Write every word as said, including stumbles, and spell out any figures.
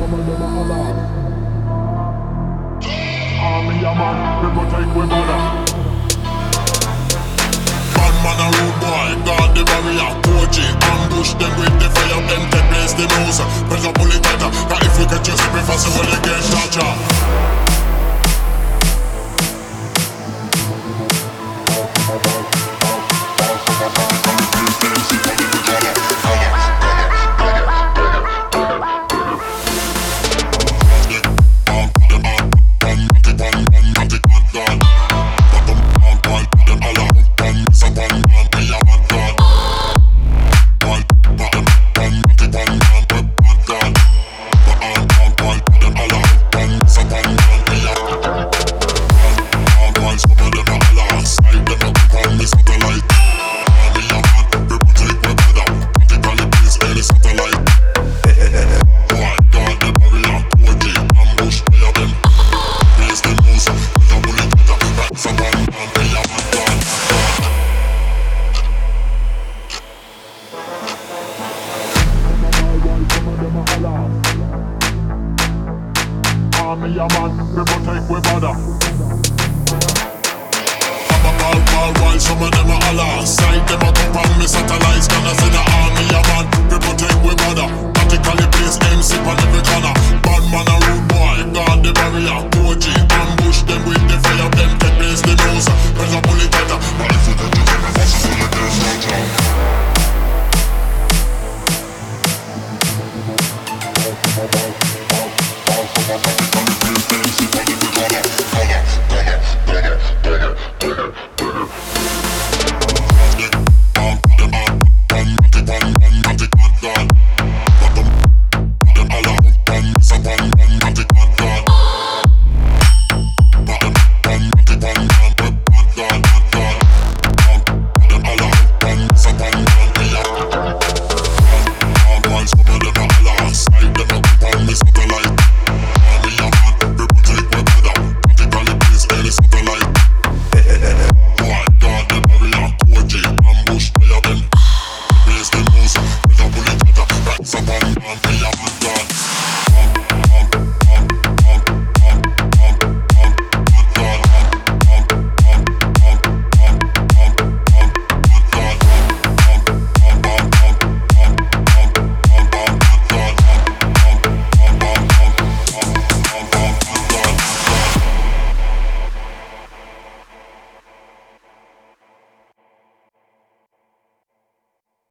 some of them are alarm. Army a man, we protect we border. Bad man a rude boy, guard the barrier. four G, ambush them with the fire. Them take place the mouse, pressure pull it tighter. Cause if we catch you slip it fast, well you get torture. Army a man, we protect we border. Pop a ball ball while some of them a holler. Sight them a come from me satellites, gonna see the